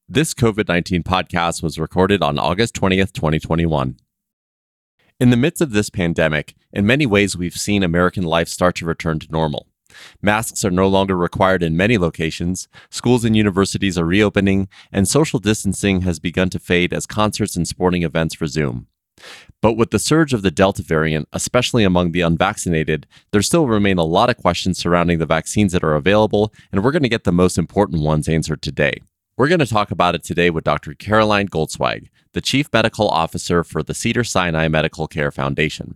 This COVID-19 podcast was recorded on August 20th, 2021. In the midst of this pandemic, in many ways we've seen American life start to return to normal. Masks are no longer required in many locations, schools and universities are reopening, and social distancing has begun to fade as concerts and sporting events resume. But with the surge of the Delta variant, especially among the unvaccinated, there still remain a lot of questions surrounding the vaccines that are available, and we're going to get the most important ones answered today. We're going to talk about it today with Dr. Caroline Goldsweig, the Chief Medical Officer for the Cedars-Sinai Medical Care Foundation.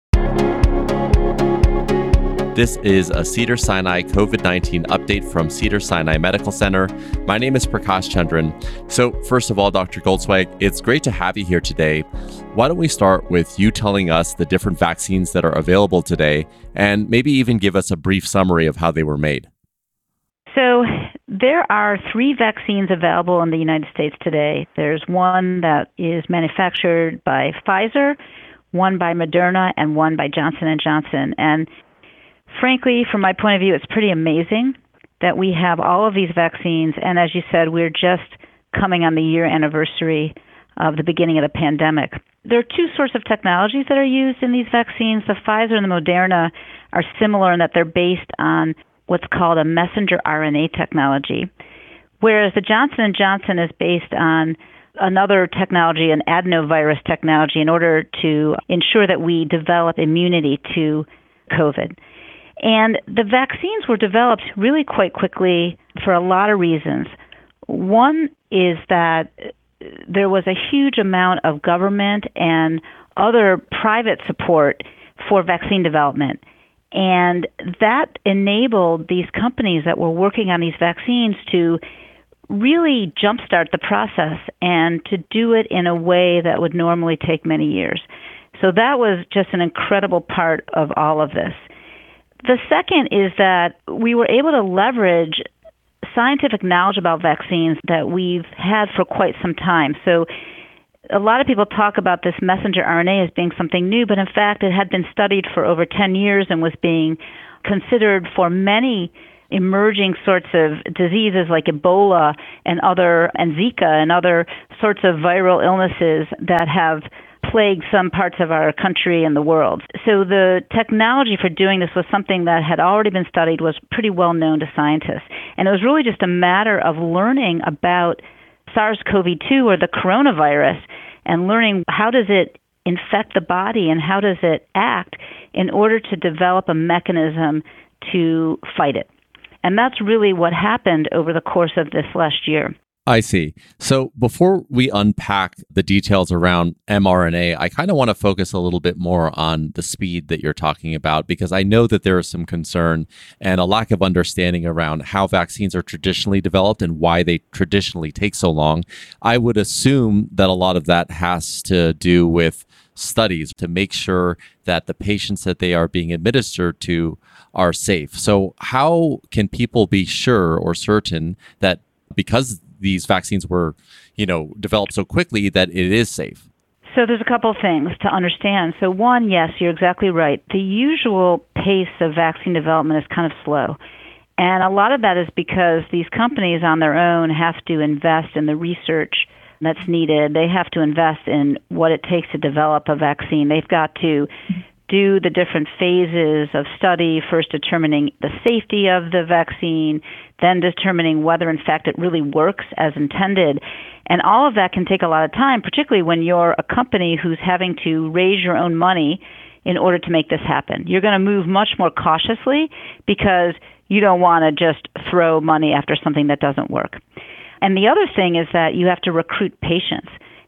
This is a Cedars-Sinai COVID-19 update from Cedars-Sinai Medical Center. My name is Prakash Chandran. So first of all, Dr. Goldsweig, it's great to have you here today. Why don't we start with you telling us the different vaccines that are available today and maybe even give us a brief summary of how they were made? So there are 3 vaccines available in the United States today. There's one that is manufactured by Pfizer, one by Moderna, and one by Johnson & Johnson. And frankly, from my point of view, it's pretty amazing that we have all of these vaccines. And as you said, we're just coming on the year anniversary of the beginning of the pandemic. There are 2 sorts of technologies that are used in these vaccines. The Pfizer and the Moderna are similar in that they're based on what's called a messenger RNA technology, whereas the Johnson & Johnson is based on another technology, an adenovirus technology, in order to ensure that we develop immunity to COVID. And the vaccines were developed really quite quickly for a lot of reasons. One is that there was a huge amount of government and other private support for vaccine development. And that enabled these companies that were working on these vaccines to really jumpstart the process and to do it in a way that would normally take many years. So that was just an incredible part of all of this. The second is that we were able to leverage scientific knowledge about vaccines that we've had for quite some time. So a lot of people talk about this messenger RNA as being something new, but in fact it had been studied for over 10 years and was being considered for many emerging sorts of diseases like Ebola and Zika and other sorts of viral illnesses that have plagued some parts of our country and the world. So the technology for doing this was something that had already been studied, was pretty well known to scientists. And it was really just a matter of learning about SARS-CoV-2 or the coronavirus and learning how does it infect the body and how does it act in order to develop a mechanism to fight it. And that's really what happened over the course of this last year. I see. So before we unpack the details around mRNA, I kind of want to focus a little bit more on the speed that you're talking about, because I know that there is some concern and a lack of understanding around how vaccines are traditionally developed and why they traditionally take so long. I would assume that a lot of that has to do with studies to make sure that the patients that they are being administered to are safe. So how can people be sure or certain that because these vaccines were, developed so quickly that it is safe? So there's a couple of things to understand. So one, yes, you're exactly right. The usual pace of vaccine development is kind of slow. And a lot of that is because these companies on their own have to invest in the research that's needed. They have to invest in what it takes to develop a vaccine. They've got to do the different phases of study, first determining the safety of the vaccine, then determining whether, in fact, it really works as intended. And all of that can take a lot of time, particularly when you're a company who's having to raise your own money in order to make this happen. You're going to move much more cautiously because you don't want to just throw money after something that doesn't work. And the other thing is that you have to recruit patients.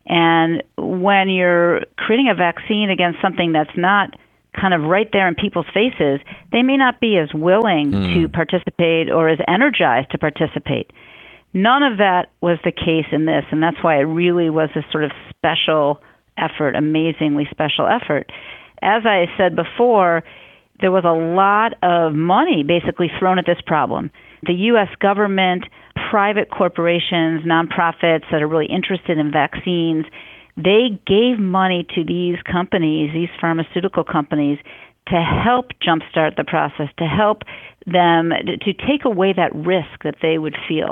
And when you're creating a vaccine against something that's not kind of right there in people's faces, they may not be as willing to participate or as energized to participate. None of that was the case in this, and that's why it really was a sort of special effort, amazingly special effort. As I said before, there was a lot of money basically thrown at this problem. The U.S. government, private corporations, nonprofits that are really interested in vaccines, they gave money to these companies, these pharmaceutical companies, to help jumpstart the process, to help them to take away that risk that they would feel.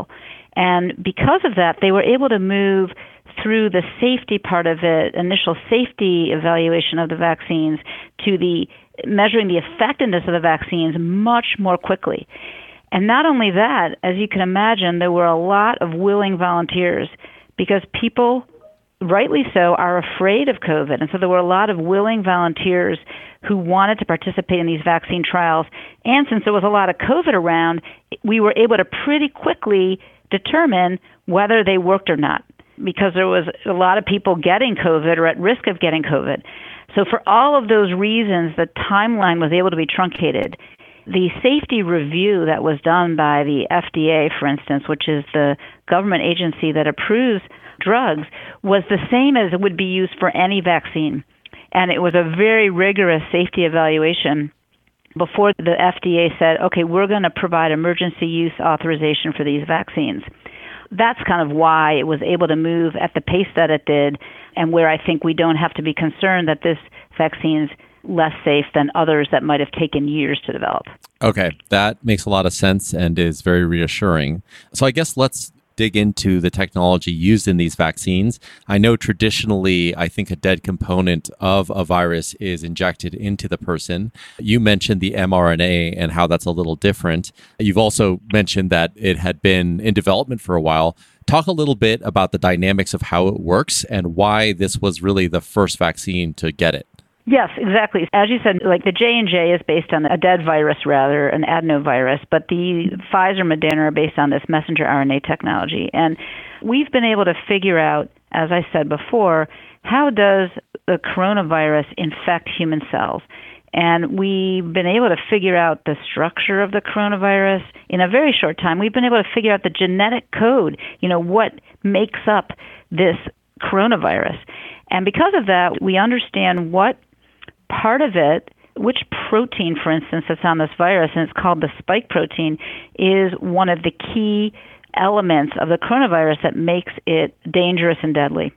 And because of that, they were able to move through the safety part of it, initial safety evaluation of the vaccines, to the measuring the effectiveness of the vaccines much more quickly. And not only that, as you can imagine, there were a lot of willing volunteers because people, rightly so, are afraid of COVID. And so there were a lot of willing volunteers who wanted to participate in these vaccine trials. And since there was a lot of COVID around, we were able to pretty quickly determine whether they worked or not, because there was a lot of people getting COVID or at risk of getting COVID. So for all of those reasons, the timeline was able to be truncated. The safety review that was done by the FDA, for instance, which is the government agency that approves drugs, was the same as it would be used for any vaccine. And it was a very rigorous safety evaluation before the FDA said, okay, we're going to provide emergency use authorization for these vaccines. That's kind of why it was able to move at the pace that it did, and where I think we don't have to be concerned that this vaccine's less safe than others that might have taken years to develop. Okay, that makes a lot of sense and is very reassuring. So I guess let's dig into the technology used in these vaccines. I know traditionally, I think a dead component of a virus is injected into the person. You mentioned the mRNA and how that's a little different. You've also mentioned that it had been in development for a while. Talk a little bit about the dynamics of how it works and why this was really the first vaccine to get it. Yes, exactly. As you said, like the J&J is based on a dead virus, rather, an adenovirus, but the Pfizer Moderna are based on this messenger RNA technology. And we've been able to figure out, as I said before, how does the coronavirus infect human cells? And we've been able to figure out the structure of the coronavirus in a very short time. We've been able to figure out the genetic code, what makes up this coronavirus. And because of that, we understand what part of it, which protein, for instance, that's on this virus, and it's called the spike protein, is one of the key elements of the coronavirus that makes it dangerous and deadly.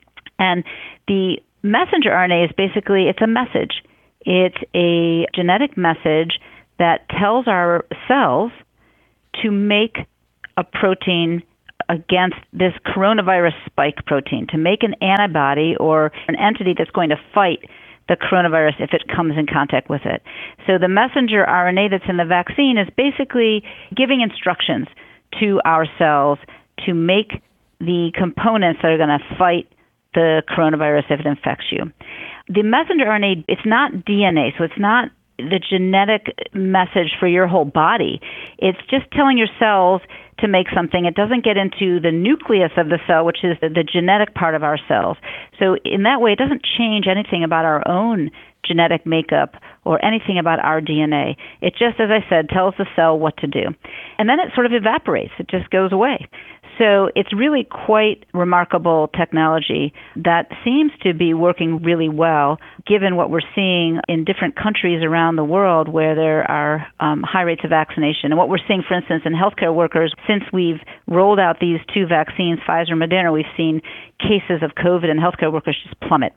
And the messenger RNA is basically, it's a message. It's a genetic message that tells our cells to make a protein against this coronavirus spike protein, to make an antibody or an entity that's going to fight the coronavirus if it comes in contact with it. So the messenger RNA that's in the vaccine is basically giving instructions to our cells to make the components that are going to fight the coronavirus if it infects you. The messenger RNA, it's not DNA, so it's not the genetic message for your whole body. It's just telling your cells to make something. It doesn't get into the nucleus of the cell, which is the genetic part of our cells. So in that way, it doesn't change anything about our own genetic makeup or anything about our DNA. It just, as I said, tells the cell what to do. And then it sort of evaporates. It just goes away. So it's really quite remarkable technology that seems to be working really well, given what we're seeing in different countries around the world where there are high rates of vaccination. And what we're seeing, for instance, in healthcare workers, since we've rolled out these two vaccines, Pfizer and Moderna, we've seen cases of COVID in healthcare workers just plummet.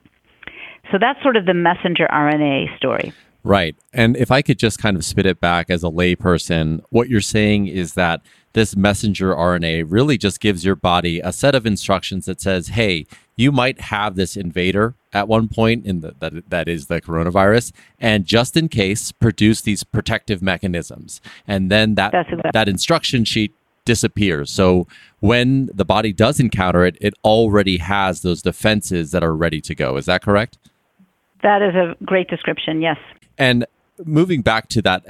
So that's sort of the messenger RNA story. Right. And if I could just kind of spit it back as a layperson, what you're saying is that this messenger RNA really just gives your body a set of instructions that says, hey, you might have this invader at one point in that is the coronavirus, and just in case, produce these protective mechanisms. And then that instruction sheet disappears. So when the body does encounter it, it already has those defenses that are ready to go. Is that correct? That is a great description, yes. And moving back to that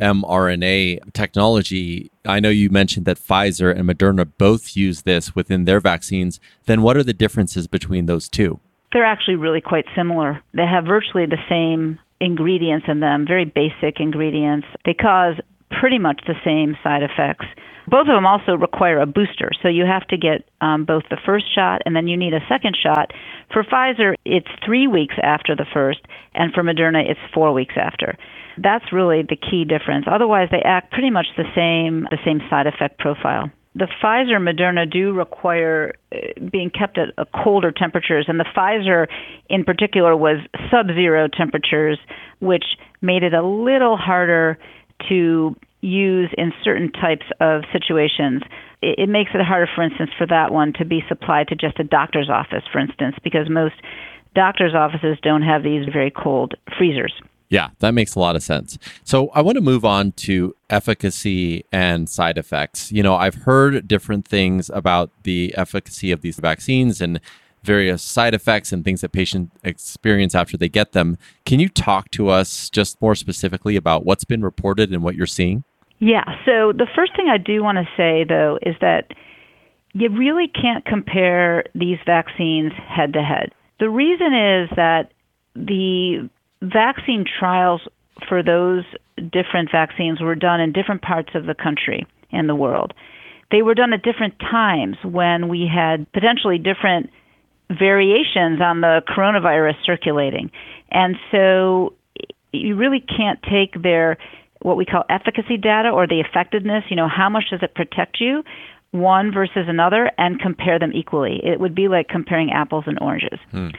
mRNA technology, I know you mentioned that Pfizer and Moderna both use this within their vaccines. Then what are the differences between those two? They're actually really quite similar. They have virtually the same ingredients in them, very basic ingredients. They cause pretty much the same side effects. Both of them also require a booster, so you have to get both the first shot and then you need a second shot. For Pfizer, it's 3 weeks after the first, and for Moderna, it's 4 weeks after. That's really the key difference. Otherwise, they act pretty much the same side effect profile. The Pfizer and Moderna do require being kept at colder temperatures, and the Pfizer in particular was sub-zero temperatures, which made it a little harder to use in certain types of situations. It makes it harder, for instance, for that one to be supplied to just a doctor's office, for instance, because most doctor's offices don't have these very cold freezers. Yeah, that makes a lot of sense. So I want to move on to efficacy and side effects. I've heard different things about the efficacy of these vaccines and various side effects and things that patients experience after they get them. Can you talk to us just more specifically about what's been reported and what you're seeing? Yeah, so the first thing I do want to say, though, is that you really can't compare these vaccines head to head. The reason is that the vaccine trials for those different vaccines were done in different parts of the country and the world. They were done at different times when we had potentially different variations on the coronavirus circulating. And so you really can't take their what we call efficacy data or the effectiveness, how much does it protect you, one versus another, and compare them equally. It would be like comparing apples and oranges.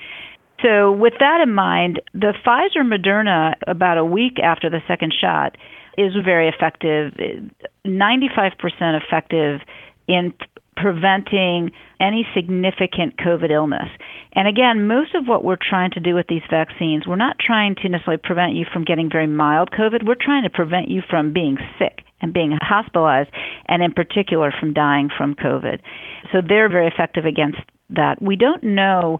So with that in mind, the Pfizer-Moderna, about a week after the second shot, is very effective, 95% effective in preventing any significant COVID illness. And again, most of what we're trying to do with these vaccines, we're not trying to necessarily prevent you from getting very mild COVID. We're trying to prevent you from being sick and being hospitalized, and in particular from dying from COVID. So they're very effective against that. We don't know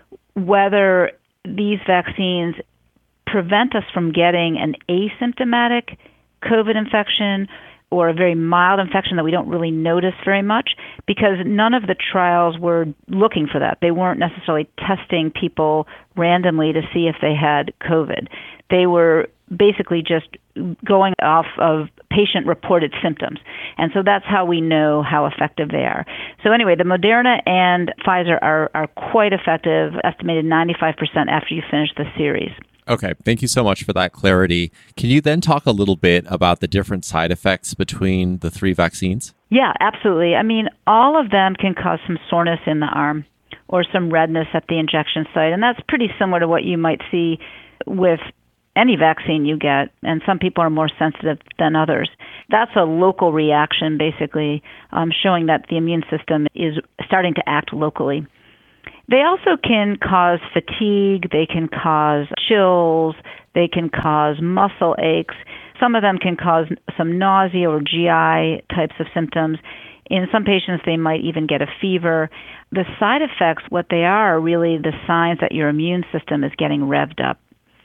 whether these vaccines prevent us from getting an asymptomatic COVID infection or a very mild infection that we don't really notice very much, because none of the trials were looking for that. They weren't necessarily testing people randomly to see if they had COVID. They were basically just going off of patient-reported symptoms. And so that's how we know how effective they are. So anyway, the Moderna and Pfizer are quite effective, estimated 95% after you finish the series. Okay, thank you so much for that clarity. Can you then talk a little bit about the different side effects between the three vaccines? Yeah, absolutely. I mean, all of them can cause some soreness in the arm or some redness at the injection site, and that's pretty similar to what you might see with any vaccine you get, and some people are more sensitive than others. That's a local reaction, basically, showing that the immune system is starting to act locally. They also can cause fatigue, they can cause chills, they can cause muscle aches. Some of them can cause some nausea or GI types of symptoms. In some patients, they might even get a fever. The side effects, what they are really the signs that your immune system is getting revved up.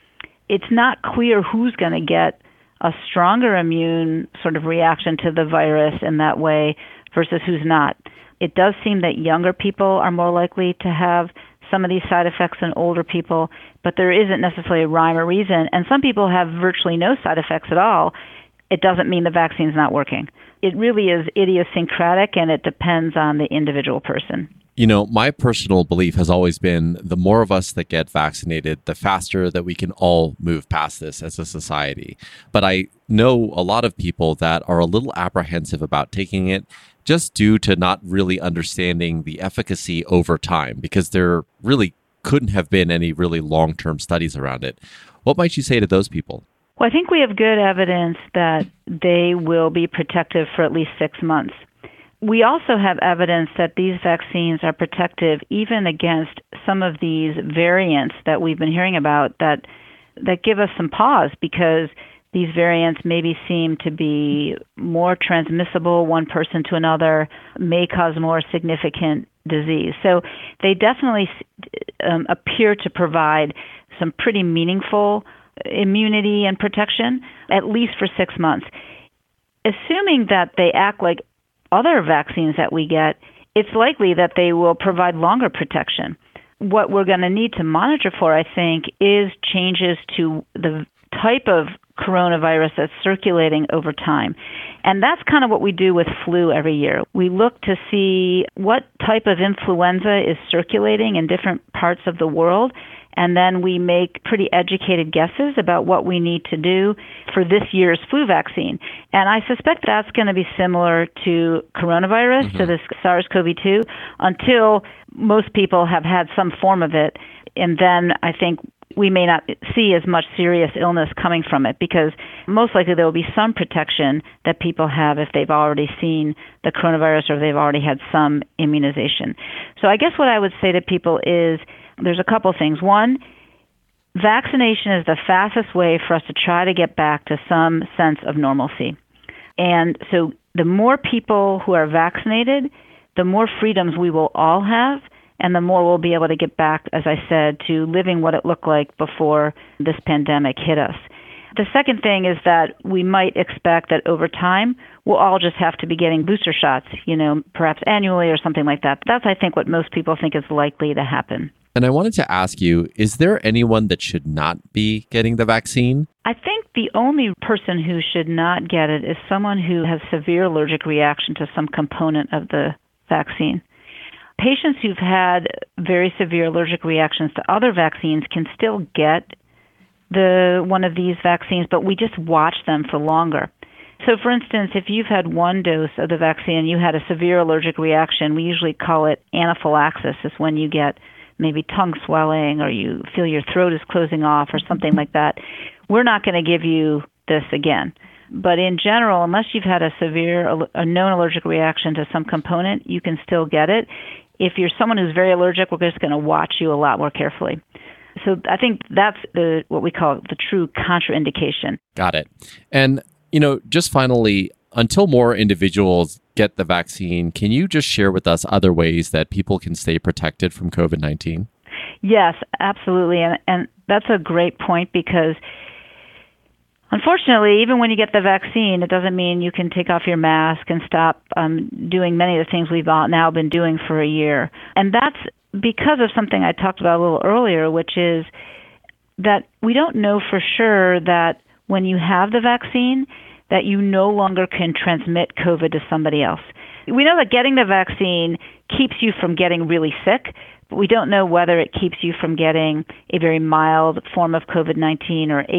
It's not clear who's going to get a stronger immune sort of reaction to the virus in that way versus who's not. It does seem that younger people are more likely to have some of these side effects than older people, but there isn't necessarily a rhyme or reason. And some people have virtually no side effects at all. It doesn't mean the vaccine's not working. It really is idiosyncratic, and it depends on the individual person. My personal belief has always been the more of us that get vaccinated, the faster that we can all move past this as a society. But I know a lot of people that are a little apprehensive about taking it just due to not really understanding the efficacy over time, because there really couldn't have been any really long-term studies around it. What might you say to those people? Well, I think we have good evidence that they will be protective for at least 6 months. We also have evidence that these vaccines are protective even against some of these variants that we've been hearing about that give us some pause, because these variants maybe seem to be more transmissible one person to another, may cause more significant disease. So they definitely appear to provide some pretty meaningful immunity and protection, at least for 6 months. Assuming that they act like other vaccines that we get, it's likely that they will provide longer protection. What we're going to need to monitor for, I think, is changes to the type of coronavirus that's circulating over time. And that's kind of what we do with flu every year. We look to see what type of influenza is circulating in different parts of the world, and then we make pretty educated guesses about what we need to do for this year's flu vaccine. And I suspect that's going to be similar to coronavirus, to this SARS-CoV-2, until most people have had some form of it. And then I think we may not see as much serious illness coming from it, because most likely there will be some protection that people have if they've already seen the coronavirus or they've already had some immunization. So I guess what I would say to people is there's a couple things. One, vaccination is the fastest way for us to try to get back to some sense of normalcy. And so the more people who are vaccinated, the more freedoms we will all have, and the more we'll be able to get back, as I said, to living what it looked like before this pandemic hit us. The second thing is that we might expect that over time, we'll all just have to be getting booster shots, perhaps annually or something like that. That's, I think, what most people think is likely to happen. And I wanted to ask you, is there anyone that should not be getting the vaccine? I think the only person who should not get it is someone who has severe allergic reaction to some component of the vaccine. Patients who've had very severe allergic reactions to other vaccines can still get one of these vaccines, but we just watch them for longer. So, for instance, if you've had one dose of the vaccine and you had a severe allergic reaction, we usually call it anaphylaxis. It's when you get maybe tongue swelling or you feel your throat is closing off or something like that. We're not going to give you this again. But in general, unless you've had a known allergic reaction to some component, you can still get it. If you're someone who's very allergic, we're just going to watch you a lot more carefully. So I think that's what we call the true contraindication. Got it. And, just finally, until more individuals get the vaccine, can you just share with us other ways that people can stay protected from COVID-19? Yes, absolutely. And that's a great point, because unfortunately, even when you get the vaccine, it doesn't mean you can take off your mask and stop doing many of the things we've now been doing for a year. And that's because of something I talked about a little earlier, which is that we don't know for sure that when you have the vaccine, that you no longer can transmit COVID to somebody else. We know that getting the vaccine keeps you from getting really sick, but we don't know whether it keeps you from getting a very mild form of COVID-19 or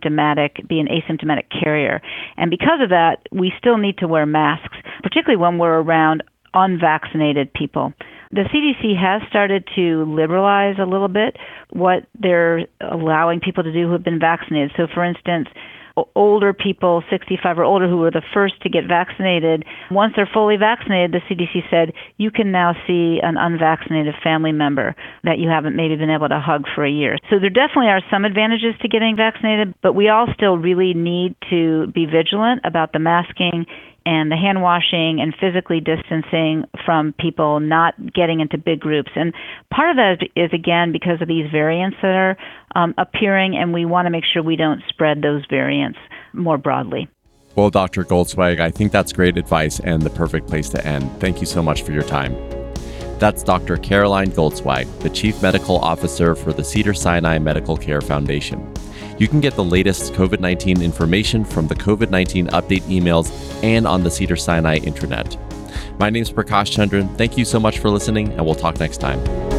be an asymptomatic carrier. And because of that, we still need to wear masks, particularly when we're around unvaccinated people. The CDC has started to liberalize a little bit what they're allowing people to do who have been vaccinated. So, for instance, older people, 65 or older, who were the first to get vaccinated, once they're fully vaccinated, the CDC said you can now see an unvaccinated family member that you haven't maybe been able to hug for a year. So there definitely are some advantages to getting vaccinated, but we all still really need to be vigilant about the masking and the hand washing and physically distancing from people, not getting into big groups. And part of that is again, because of these variants that are appearing, and we want to make sure we don't spread those variants more broadly. Well, Dr. Goldsweig, I think that's great advice and the perfect place to end. Thank you so much for your time. That's Dr. Caroline Goldsweig, the Chief Medical Officer for the Cedars-Sinai Medical Care Foundation. You can get the latest COVID-19 information from the COVID-19 update emails and on the Cedars-Sinai intranet. My name is Prakash Chandran. Thank you so much for listening, and we'll talk next time.